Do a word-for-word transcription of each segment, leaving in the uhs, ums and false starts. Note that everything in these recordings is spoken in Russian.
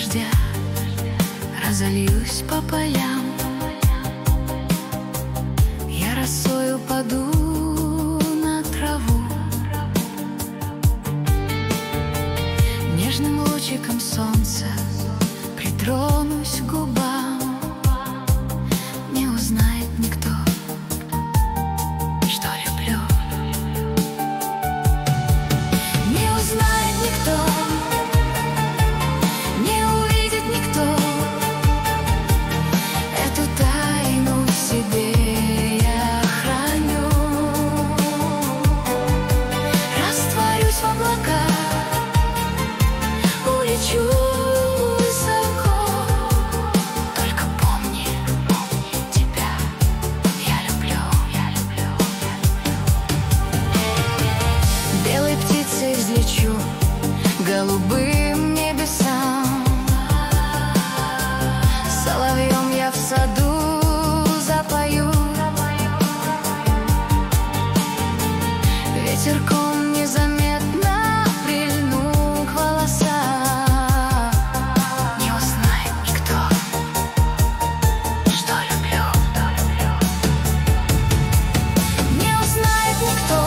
дождя разольюсь по полям. Я росою паду на траву, нежным лучиком солнца притронусь к губам. Не узнает никто, что люблю. Не узнает никто, не увидит никто эту тайну в себе я храню. Растворюсь в облаках, улечу высоко. Только помни, помни, тебя я люблю, я люблю, я люблю. Белой птицей взлечу голубым небесам, соловьем я в саду запою, ветерком незаметно прильну к волосам. Не узнает никто, что люблю. Не узнает никто,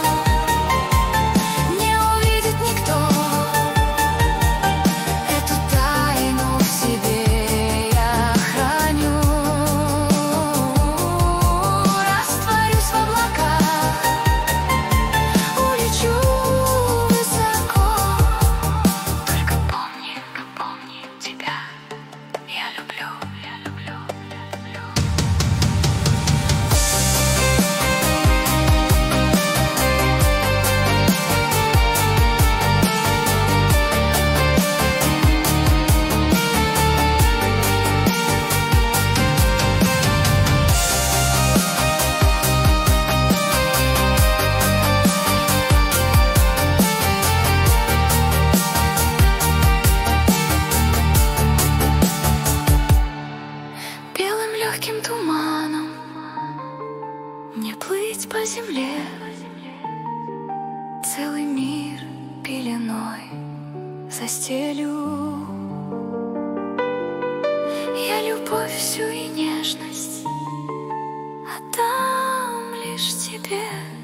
не увидит никто эту тайну в себе я храню. Растворюсь в облаках, улечу высоко. Только помни, помни, тебя я люблю, я люблю, я люблю. Белым легким туманом не плыть по земле, целый мир пеленой застелю. Я любовь всю и нежность отдам лишь тебе.